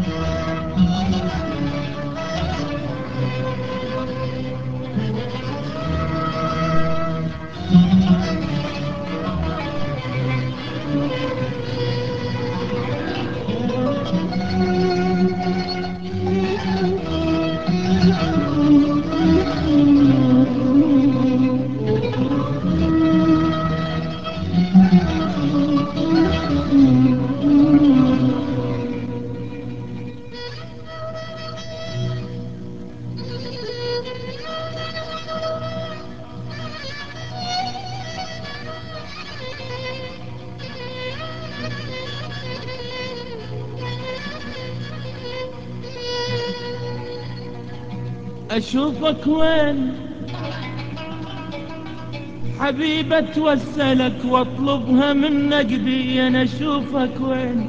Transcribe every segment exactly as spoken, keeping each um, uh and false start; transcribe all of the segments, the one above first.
أشوفك وين حبيبة توسلك واطلبها من نقدي، أنا أشوفك وين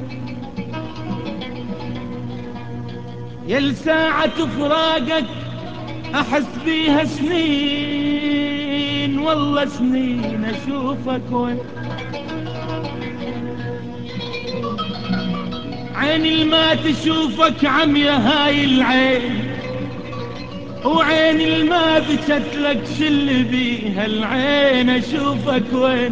يا لساعة فراقك أحس بيها سنين، والله سنين أشوفك وين. عيني الما تشوفك عمية هاي العين، وعيني الما بكت لك شل بيها العين، أشوفك وين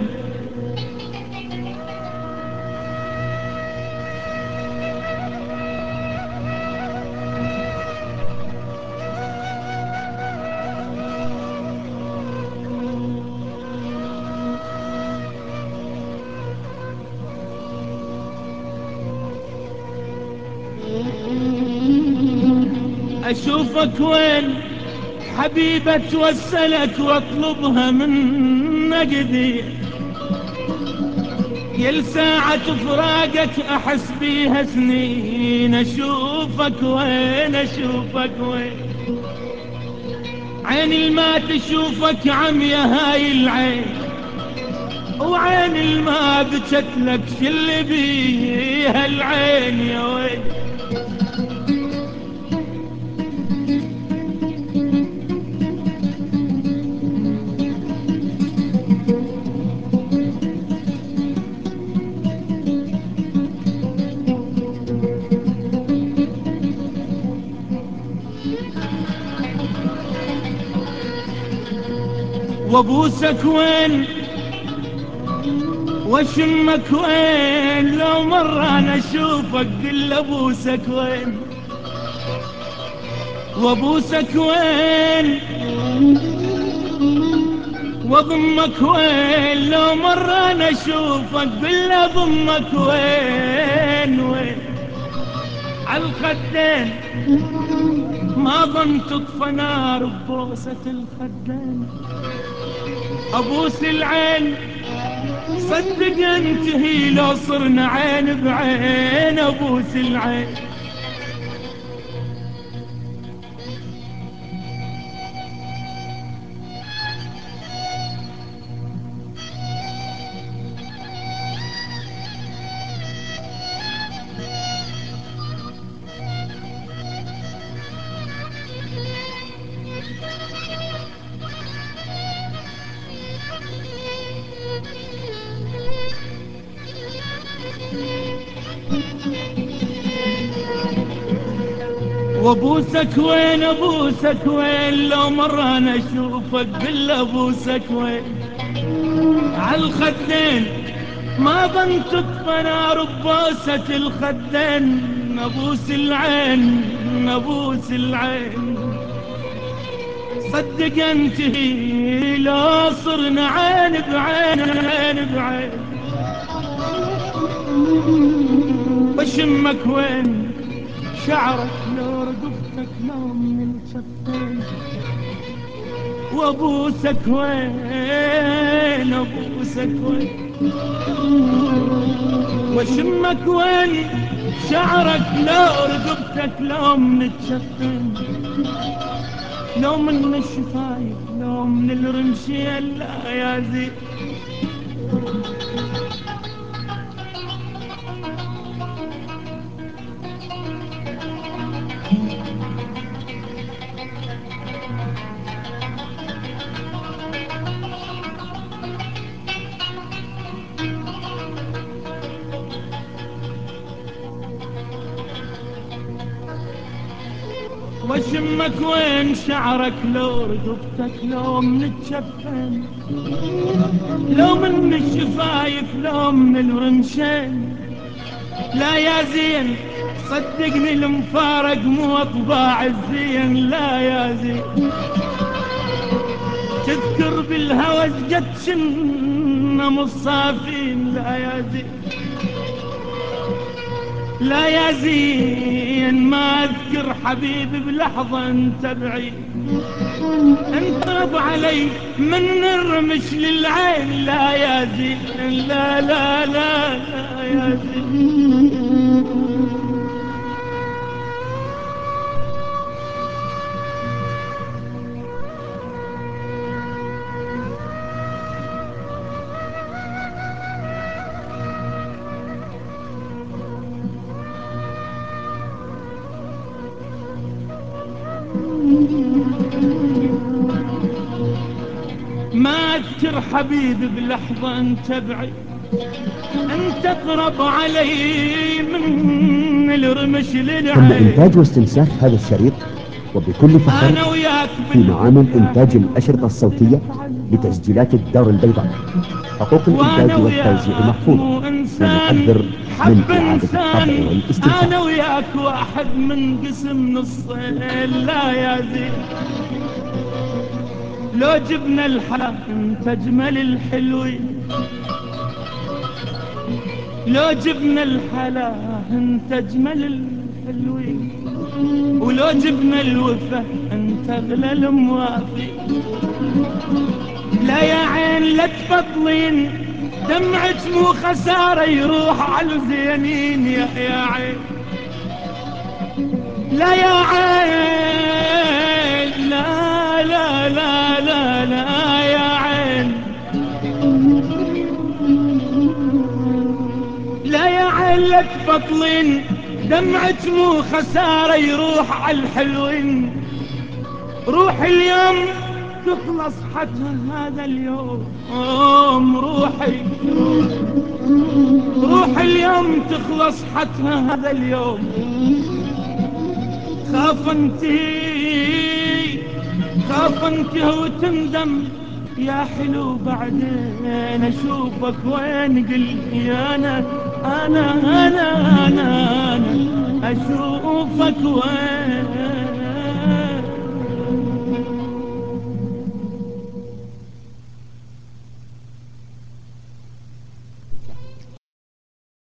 أشوفك وين حبيبة توسلك واطلبها من نقدي، يا لساعة فراقك أحس بيها سنين، أشوفك وين أشوفك وين. عيني الما تشوفك عمية هاي العين، وعين الما بكت لك شل بيها العين يا وين. وابوسك وين واشمك وين، لو مرة انا اشوفك قل ابوسك وين. وابوسك وين واضمك وين، لو مرة انا اشوفك قل اضمك وين وين. عالخدين ما ظن تطفى نار ببوسة الخدين، ابوس العين صدق انتهي لو صرنا عين بعين، ابوس العين. وابوسك وين ابوسك وين، لو مرة انا اشوفك قل ابوسك وين. عالخدين ما ظن تطفى نار ببوسة الخدين، ابوس العين ابوس العين صدق انتهي لو صرنا عين بعين عين بعين. بشمك وين شعرك لو رقبتك لو من الشفين، وابوسك وين ابوسك وين. وشمك وين شعرك لو رقبتك لو من الشفين، لو من الشفايف لو من الرمشية لا يا زين. واشمك وين شعرك لو رقبتك لو من الجفن لو من الشفايف لو من الرمشين. لا يا زين صدقني المفارق مو اطباع الزين. لا يا زين تذكر بالهوى قد شنا مصافين. لا يا زين لا يا زين ما اذكر حبيبي بلحظة انت بعيد. انقرب علي من الرمش للعين. لا يا زين لا لا لا لا يا زين. ما اذكر حبيبي بلحظة انت بعيد. انت اقرب علي من الرمش للعين. تم إنتاج واستنساخ هذا الشريط وبكل فخر أنا وياك في معامل إنتاج الأشرطة الصوتية بتسجيلات الدار البيضاء. حقوق الإنتاج والتوزيع محفوظة ونحذر من إعادة الطبع والاستنساخ. أنا وياك واحد من قسم نصين. لا يا زين لو جبنا الحلا انت اجمل الحلوين. لو جبنا الحلا انت اجمل الحلوين. ولو جبنا الوفا انت اغلى الموافي. لا يا عين لا تفضلين دمعك مو خسارة يروح على الزينين. يا يا عين لا يا عين لا لا لا لا لا يا عين لا يا عين لا تفضلين دمعك مو خسارة يروح على الحلوين. روح اليوم تخلص حتى هذا اليوم. روحي روح اليوم تخلص حتى هذا اليوم. خاف انتي خاف انتي وتندم يا حلو بعدين اشوفك وين. قل يا انا انا انا انا, أنا اشوفك وين.